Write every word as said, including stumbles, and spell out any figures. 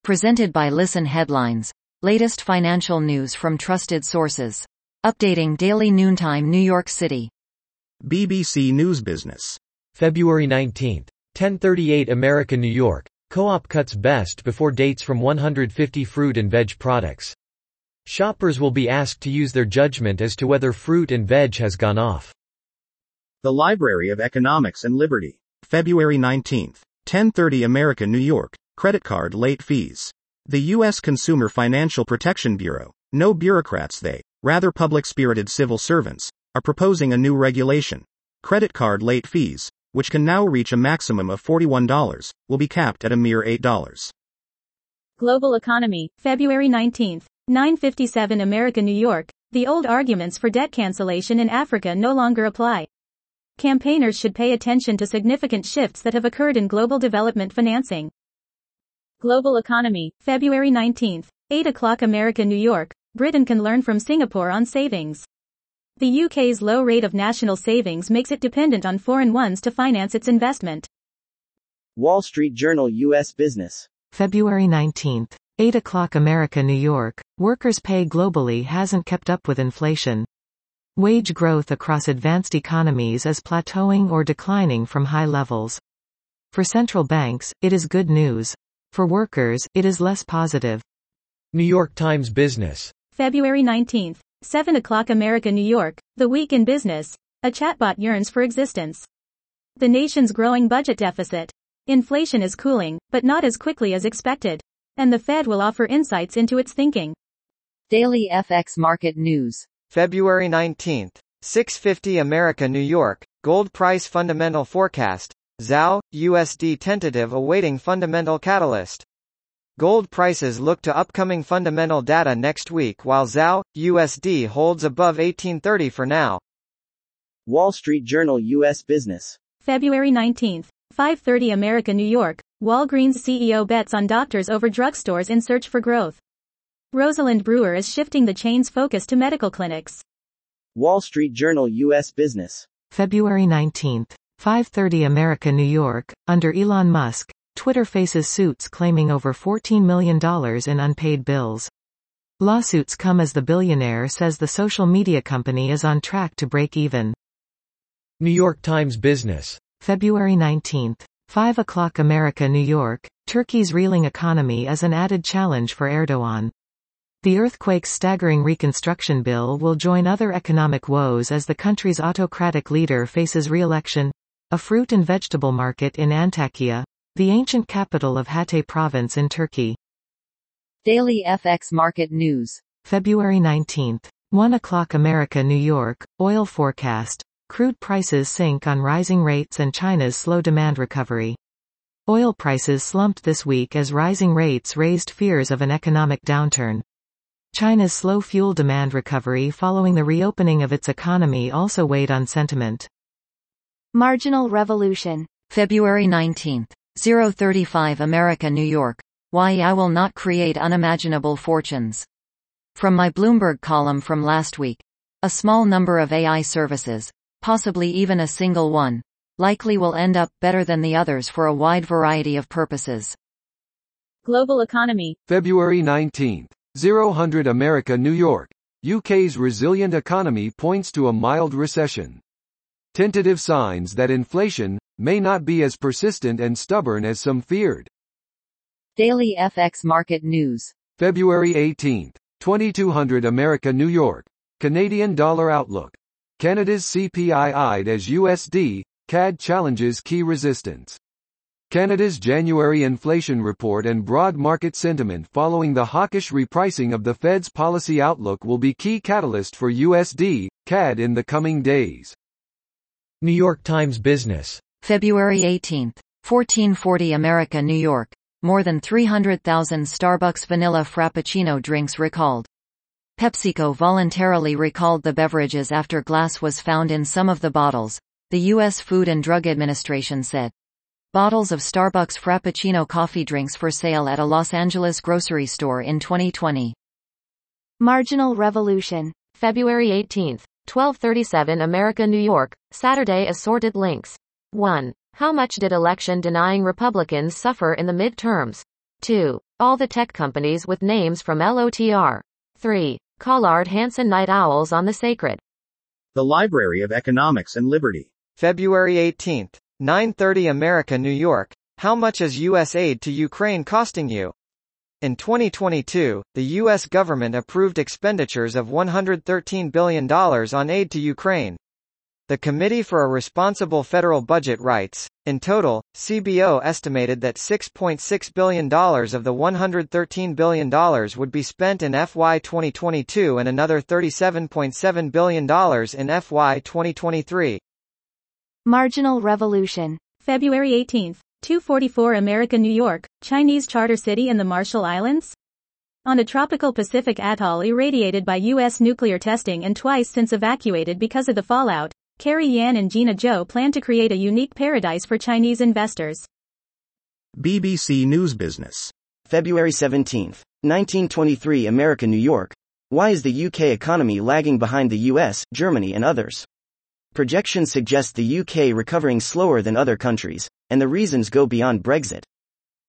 Presented by Listen Headlines. Latest financial news from trusted sources. Updating daily noontime New York City. B B C News Business. February nineteenth. ten thirty-eight America, New York. Co-op cuts best before dates from one hundred fifty fruit and veg products. Shoppers will be asked to use their judgment as to whether fruit and veg has gone off. The Library of Economics and Liberty. February nineteenth. ten thirty America, New York. Credit card late fees. The U S Consumer Financial Protection Bureau, no bureaucrats they, rather public-spirited civil servants, are proposing a new regulation. Credit card late fees, which can now reach a maximum of forty-one dollars, will be capped at a mere eight dollars. Global Economy, February nineteenth. nine fifty-seven America, New York. The old arguments for debt cancellation in Africa no longer apply. Campaigners should pay attention to significant shifts that have occurred in global development financing. Global Economy, February nineteenth. eight o'clock America, New York. Britain can learn from Singapore on savings. The U K's low rate of national savings makes it dependent on foreign ones to finance its investment. Wall Street Journal U S Business. February nineteenth. eight o'clock America, New York. Workers' pay globally hasn't kept up with inflation. Wage growth across advanced economies is plateauing or declining from high levels. For central banks, it is good news. For workers, it is less positive. New York Times Business. February nineteenth. seven o'clock America, New York. The week in business. A chatbot yearns for existence. The nation's growing budget deficit. Inflation is cooling, but not as quickly as expected. And the Fed will offer insights into its thinking. Daily F X Market News. February nineteenth. six fifty America, New York. Gold price fundamental forecast. Z O W, U S D tentative awaiting fundamental catalyst. Gold prices look to upcoming fundamental data next week while Z O W, U S D holds above eighteen thirty for now. Wall Street Journal U S Business. February nineteenth. five thirty America, New York. Walgreens C E O bets on doctors over drugstores in search for growth. Rosalind Brewer is shifting the chain's focus to medical clinics. Wall Street Journal U S Business. February nineteenth. five thirty America, New York. Under Elon Musk, Twitter faces suits claiming over fourteen million dollars in unpaid bills. Lawsuits come as the billionaire says the social media company is on track to break even. New York Times Business. February nineteenth. five o'clock America, New York. Turkey's reeling economy is an added challenge for Erdogan. The earthquake's staggering reconstruction bill will join other economic woes as the country's autocratic leader faces re-election. A fruit and vegetable market in Antakya, the ancient capital of Hatay province in Turkey. Daily F X Market News. February nineteenth. one o'clock America, New York. Oil forecast. Crude prices sink on rising rates and China's slow demand recovery. Oil prices slumped this week as rising rates raised fears of an economic downturn. China's slow fuel demand recovery following the reopening of its economy also weighed on sentiment. Marginal Revolution. February nineteenth. zero thirty-five America, New York. Why I will not create unimaginable fortunes. From my Bloomberg column from last week. A small number of A I services, possibly even a single one, likely will end up better than the others for a wide variety of purposes. Global Economy. February nineteenth. zero hundred America, New York. U K's resilient economy points to a mild recession. Tentative signs that inflation may not be as persistent and stubborn as some feared. Daily F X Market News. February eighteenth. twenty-two hundred America, New York. Canadian dollar outlook. Canada's C P I eyed as U S D, C A D challenges key resistance. Canada's January inflation report and broad market sentiment following the hawkish repricing of the Fed's policy outlook will be key catalyst for U S D, C A D in the coming days. New York Times Business. February eighteenth. fourteen forty America, New York. More than three hundred thousand Starbucks vanilla Frappuccino drinks recalled. PepsiCo voluntarily recalled the beverages after glass was found in some of the bottles, the U S Food and Drug Administration said. Bottles of Starbucks Frappuccino coffee drinks for sale at a Los Angeles grocery store in twenty twenty. Marginal Revolution. February eighteenth. twelve thirty-seven America, New York. Saturday assorted links. one. How much did election-denying Republicans suffer in the midterms? two. All the tech companies with names from L O T R. three. Collard Hansen Night Owls on the Sacred. The Library of Economics and Liberty. February eighteenth. nine thirty America, New York. How much is U S aid to Ukraine costing you? In twenty twenty-two, the U S government approved expenditures of one hundred thirteen billion dollars on aid to Ukraine. The Committee for a Responsible Federal Budget writes, in total, C B O estimated that six point six billion dollars of the one hundred thirteen billion dollars would be spent in F Y twenty twenty-two and another thirty-seven point seven billion dollars in F Y twenty twenty-three. Marginal revolution. February eighteenth. two forty-four America, New York, Chinese charter city in the Marshall Islands? On a tropical Pacific atoll irradiated by U S nuclear testing and twice since evacuated because of the fallout, Carrie Yan and Gina Zhou plan to create a unique paradise for Chinese investors. B B C News Business. February seventeenth. nineteen twenty-three America, New York. Why is the U K economy lagging behind the U S, Germany and others? Projections suggest the U K recovering slower than other countries, and the reasons go beyond Brexit.